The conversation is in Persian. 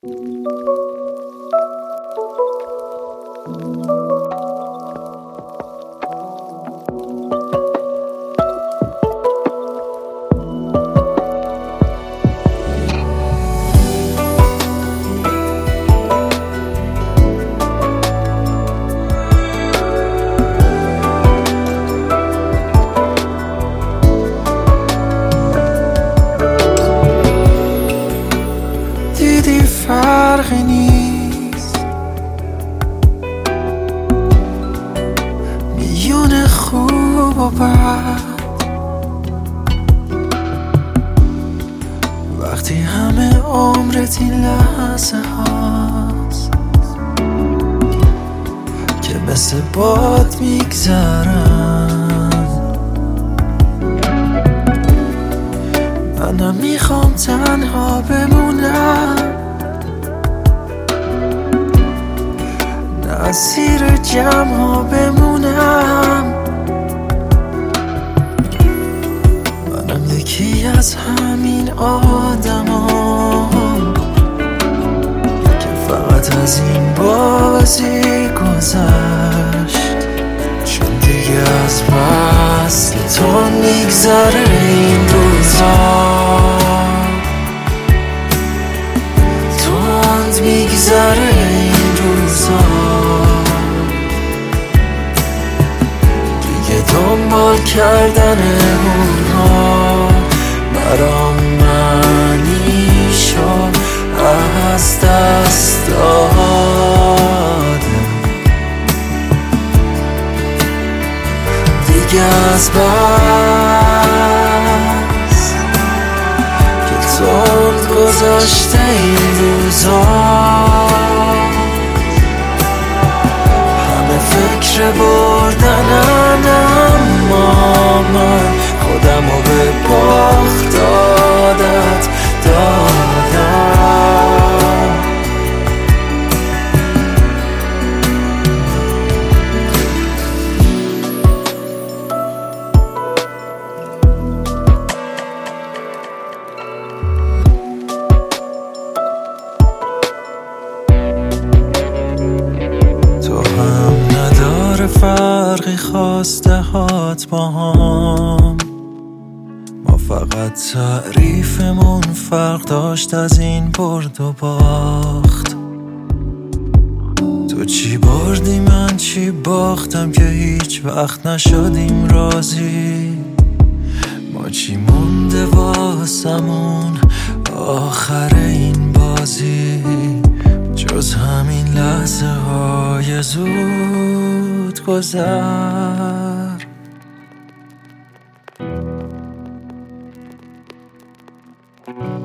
دیدی فرقی نیست میون خوب و بد، وقتی همه عمرت این لحظه هاست که مثل باد میگذرن. منم میخوام تنها بمونم، نه زیر جمع ها بمونم. منم یکی از همین آدمام که فقط از این بازی گذشت، چون دیگه از فصل تو میگذره این روزا، تند میگذره این روزا. دیگه دنبال کردن اونها برام معنی شد از دست دادم. دیگه از بس که تند گذاشته این روزا، همه فکر بردنن، اما من خودمو به باخت عادت دادم. تو هم نداره فرقی خواسته هات با هم، ما فقط تعریفمون فرق داشت از این برد و باخت. تو چی بردی من چی باختم که هیچ وقت نشدیم راضی. ما چی مونده واسمون آخر این بازی، جز همین لحظه های زود گذر.